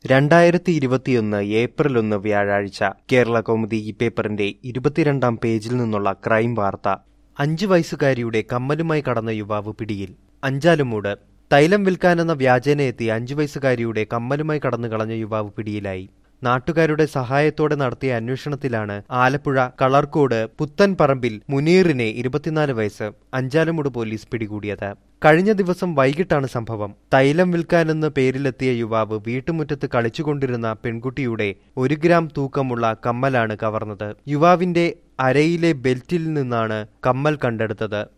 2021 April 1 വ്യാഴാഴ്ച കേരളകൗമുദി ഈ പേപ്പറിന്റെ 22-ാം പേജിൽ നിന്നുള്ള ക്രൈം വാർത്ത. 5 വയസ്സുകാരിയുടെ കമ്മലുമായി കടന്ന യുവാവ് പിടിയിൽ. അഞ്ചാലുമൂട്. തൈലം വിൽക്കാനെന്ന വ്യാജേന എത്തി 5 വയസ്സുകാരിയുടെ കമ്മലുമായി കടന്നു കളഞ്ഞ യുവാവ് പിടിയിലായി. നാട്ടുകാരുടെ സഹായത്തോടെ നടത്തിയ അന്വേഷണത്തിലാണ് ആലപ്പുഴ കളർക്കോട് പുത്തൻപറമ്പിൽ മുനീറിനെ 24 വയസ്സ് അഞ്ചാലുമൂട് പോലീസ് പിടികൂടിയത്. കഴിഞ്ഞ ദിവസം വൈകിട്ടാണ് സംഭവം. തൈലം വിൽക്കാനെന്ന പേരിലെത്തിയ യുവാവ് വീട്ടുമുറ്റത്ത് കളിച്ചുകൊണ്ടിരുന്ന പെൺകുട്ടിയുടെ 1 ഗ്രാം തൂക്കമുള്ള കമ്മലാണ് കവർന്നത്. യുവാവിന്റെ അരയിലെ ബെൽറ്റിൽ നിന്നാണ് കമ്മൽ കണ്ടെടുത്തത്.